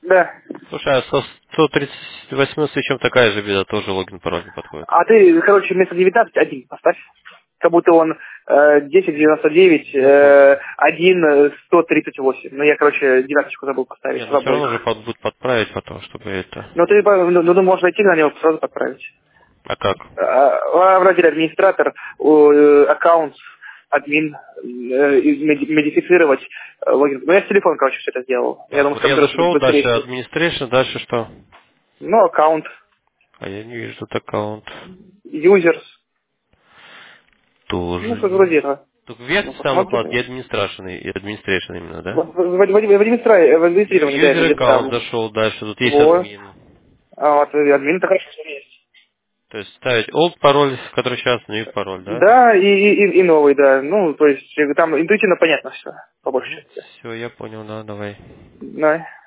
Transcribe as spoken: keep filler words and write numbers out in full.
Да. Слушай, а со сто тридцать восемь свечом такая же беда, тоже логин пароль не подходит. А ты, короче, вместо девятнадцать один поставь. Как будто он э, десять девяносто девять, Я э, понял. один сто тридцать восемь. Но я, короче, девяточку забыл поставить Нет, в ну все равно же обоих. под, будет подправить потом, чтобы это... Ну ты ну, ну, ну, можешь зайти на него сразу подправить. А как? А, в разделе администратор, э, аккаунт, админ, э, и меди- модифицировать э, логин. Ну я с телефона, короче, все это сделал. Я Так, думаю, вот что я компьютер будет зашел, дальше быстрее. administration, дальше что? Ну, аккаунт, А я не вижу тут аккаунт. users, ну Тоже что-то не вроде вижу. этого. Только Ну, верхний самый посмотри. клад, где administration, и administration именно, В, да? в, в, в, в администра- в администрировании, да, User где-то аккаунт там. зашел, дальше тут есть Вот. админ. А вот э, админ-то хорошо, что есть. То есть ставить old пароль, который сейчас, new пароль, да? Да, и, и, и- и новый, да. Ну, то есть э, там интуитивно понятно все, по большей части. Все, я понял, да, давай. Да.